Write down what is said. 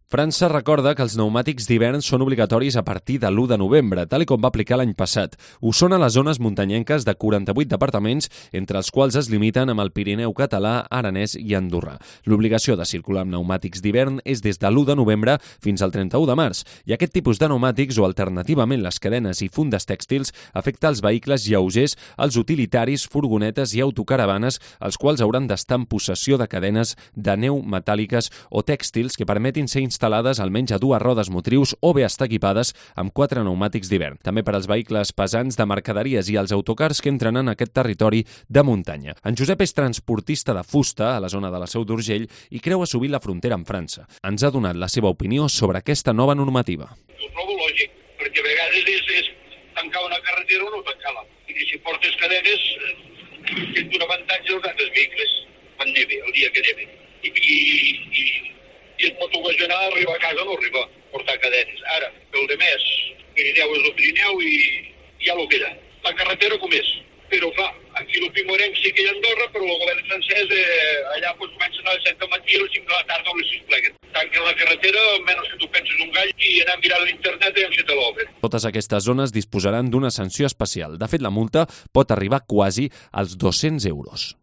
França recorda que els pneumàtics d'hivern són obligatoris a partir de l'1 de novembre, tal com va aplicar l'any passat. Ho són a les zones muntanyenques de 48 departaments, entre els quals es limiten amb el Pirineu català, Aranès i Andorrà. L'obligació de circular amb pneumàtics d'hivern és des de l'1 de novembre fins al 31 de març, i aquest tipus de pneumàtics, o alternativament les cadenes i fundes tèxtils, afecta els vehicles lleugers, els utilitaris, furgonetes i autocaravanes, els quals hauran d'estar en possessió de cadenes de neu metàl·liques o tèxtils que permetin ser instal·lades almenys a 2 rodes motrius o bé estar equipades amb 4 pneumàtics d'hivern. També per als vehicles pesants de mercaderies i els autocars que entren en aquest territori de muntanya. En Josep és transportista de fusta a la zona de la Seu d'Urgell i creu assumir la frontera amb França. Ens ha donat la seva opinió sobre aquesta nova normativa. Ho trobo lògic, perquè a vegades és tancar una carretera o no tancar-la. I si portes cadenes, tens un avantatge als altres vehicles quan neve, el dia que neve. I et pot ocasionar arribar a casa o no arribar a portar cadenes. Ara, el de més, Pirineu és el Pirineu i ja el queda. La carretera com és. Però clar, aquí el Pimorenc sí que hi ha Andorra, però el govern francès allà comencen a les 7 del matí i a les 5 de la tarda o les 6 pleguen. Tanquen la carretera, almenys que tu penses un gall, i anar mirant a l'internet i en te l'obren. Totes aquestes zones disposaran d'una sanció especial. De fet, la multa pot arribar quasi als 200 euros.